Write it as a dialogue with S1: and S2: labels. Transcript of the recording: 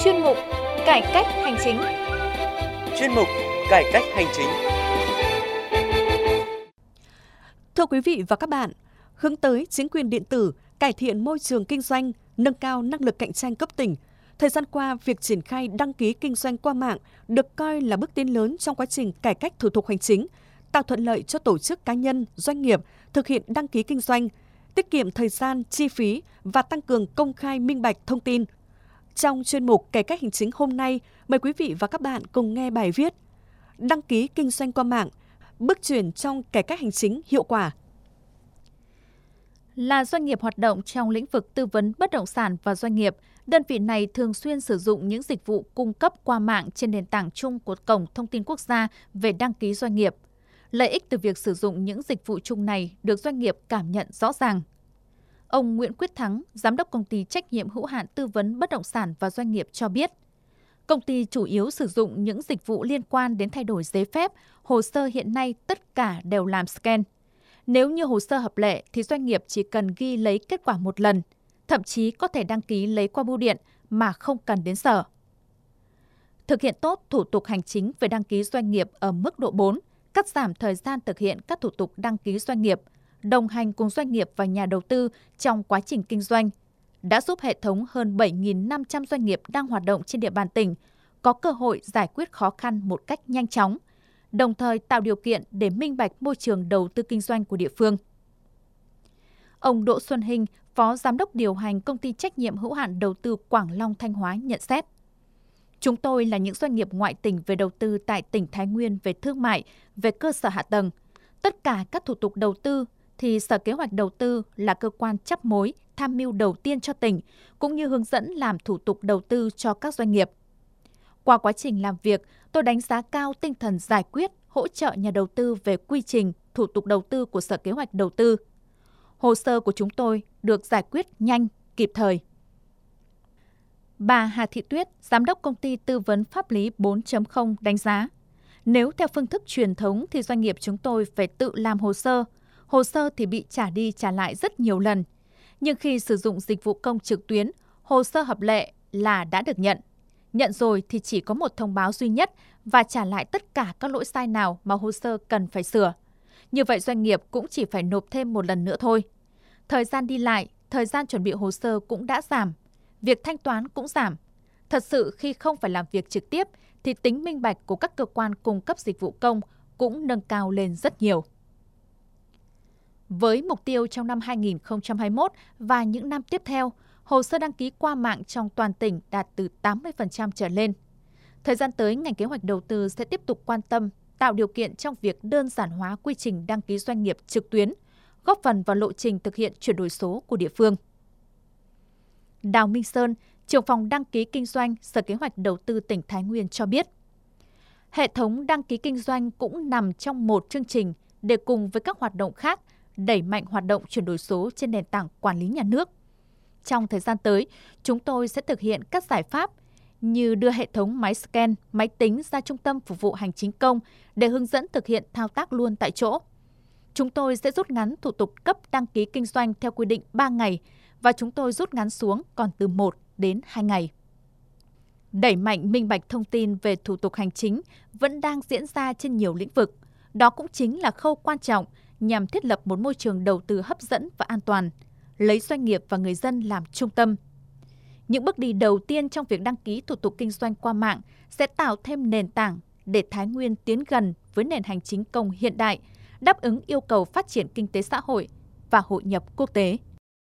S1: chuyên mục Cải cách hành chính.
S2: Chuyên mục Cải cách hành chính.
S3: Thưa quý vị và các bạn, hướng tới chính quyền điện tử, cải thiện môi trường kinh doanh, nâng cao năng lực cạnh tranh cấp tỉnh. Thời gian qua, việc triển khai đăng ký kinh doanh qua mạng được coi là bước tiến lớn trong quá trình cải cách thủ tục hành chính, tạo thuận lợi cho tổ chức cá nhân, doanh nghiệp thực hiện đăng ký kinh doanh, tiết kiệm thời gian, chi phí và tăng cường công khai minh bạch thông tin. Trong chuyên mục Cải cách hành chính hôm nay, mời quý vị và các bạn cùng nghe bài viết Đăng ký kinh doanh qua mạng, bước chuyển trong cải cách hành chính hiệu quả.
S1: Là doanh nghiệp hoạt động trong lĩnh vực tư vấn bất động sản và doanh nghiệp, đơn vị này thường xuyên sử dụng những dịch vụ cung cấp qua mạng trên nền tảng chung của Cổng Thông tin Quốc gia về đăng ký doanh nghiệp. Lợi ích từ việc sử dụng những dịch vụ chung này được doanh nghiệp cảm nhận rõ ràng. Ông Nguyễn Quyết Thắng, Giám đốc Công ty Trách nhiệm hữu hạn Tư vấn Bất động sản và Doanh nghiệp cho biết, công ty chủ yếu sử dụng những dịch vụ liên quan đến thay đổi giấy phép, hồ sơ hiện nay tất cả đều làm scan. Nếu như hồ sơ hợp lệ thì doanh nghiệp chỉ cần ghi lấy kết quả một lần, thậm chí có thể đăng ký lấy qua bưu điện mà không cần đến sở. Thực hiện tốt thủ tục hành chính về đăng ký doanh nghiệp ở mức độ 4, cắt giảm thời gian thực hiện các thủ tục đăng ký doanh nghiệp, đồng hành cùng doanh nghiệp và nhà đầu tư trong quá trình kinh doanh, đã giúp hệ thống hơn 7.500 doanh nghiệp đang hoạt động trên địa bàn tỉnh có cơ hội giải quyết khó khăn một cách nhanh chóng, đồng thời tạo điều kiện để minh bạch môi trường đầu tư kinh doanh của địa phương. Ông Đỗ Xuân Hinh, Phó Giám đốc điều hành Công ty Trách nhiệm hữu hạn Đầu tư Quảng Long Thanh Hóa nhận xét. Chúng tôi là những doanh nghiệp ngoại tỉnh về đầu tư tại tỉnh Thái Nguyên về thương mại, về cơ sở hạ tầng. Tất cả các thủ tục đầu tư thì Sở Kế hoạch Đầu tư là cơ quan chấp mối, tham mưu đầu tiên cho tỉnh, cũng như hướng dẫn làm thủ tục đầu tư cho các doanh nghiệp. Qua quá trình làm việc, tôi đánh giá cao tinh thần giải quyết, hỗ trợ nhà đầu tư về quy trình, thủ tục đầu tư của Sở Kế hoạch Đầu tư. Hồ sơ của chúng tôi được giải quyết nhanh, kịp thời. Bà Hà Thị Tuyết, Giám đốc Công ty Tư vấn Pháp lý 4.0 đánh giá, nếu theo phương thức truyền thống thì doanh nghiệp chúng tôi phải tự làm hồ sơ thì bị trả đi trả lại rất nhiều lần. Nhưng khi sử dụng dịch vụ công trực tuyến, hồ sơ hợp lệ là đã được nhận. Nhận rồi thì chỉ có một thông báo duy nhất và trả lại tất cả các lỗi sai nào mà hồ sơ cần phải sửa. Như vậy doanh nghiệp cũng chỉ phải nộp thêm một lần nữa thôi. Thời gian đi lại, thời gian chuẩn bị hồ sơ cũng đã giảm. Việc thanh toán cũng giảm. Thật sự khi không phải làm việc trực tiếp thì tính minh bạch của các cơ quan cung cấp dịch vụ công cũng nâng cao lên rất nhiều. Với mục tiêu trong năm 2021 và những năm tiếp theo, hồ sơ đăng ký qua mạng trong toàn tỉnh đạt từ 80% trở lên. Thời gian tới, ngành kế hoạch đầu tư sẽ tiếp tục quan tâm, tạo điều kiện trong việc đơn giản hóa quy trình đăng ký doanh nghiệp trực tuyến, góp phần vào lộ trình thực hiện chuyển đổi số của địa phương. Đào Minh Sơn, trưởng phòng đăng ký kinh doanh Sở Kế hoạch Đầu tư tỉnh Thái Nguyên cho biết, hệ thống đăng ký kinh doanh cũng nằm trong một chương trình để cùng với các hoạt động khác đẩy mạnh hoạt động chuyển đổi số trên nền tảng quản lý nhà nước. Trong thời gian tới, chúng tôi sẽ thực hiện các giải pháp như đưa hệ thống máy scan, máy tính ra trung tâm phục vụ hành chính công để hướng dẫn thực hiện thao tác luôn tại chỗ. Chúng tôi sẽ rút ngắn thủ tục cấp đăng ký kinh doanh theo quy định 3 ngày và chúng tôi rút ngắn xuống còn từ 1 đến 2 ngày. Đẩy mạnh minh bạch thông tin về thủ tục hành chính vẫn đang diễn ra trên nhiều lĩnh vực. Đó cũng chính là khâu quan trọng nhằm thiết lập một môi trường đầu tư hấp dẫn và an toàn, lấy doanh nghiệp và người dân làm trung tâm. Những bước đi đầu tiên trong việc đăng ký thủ tục kinh doanh qua mạng sẽ tạo thêm nền tảng để Thái Nguyên tiến gần với nền hành chính công hiện đại, đáp ứng yêu cầu phát triển kinh tế xã hội và hội nhập quốc tế.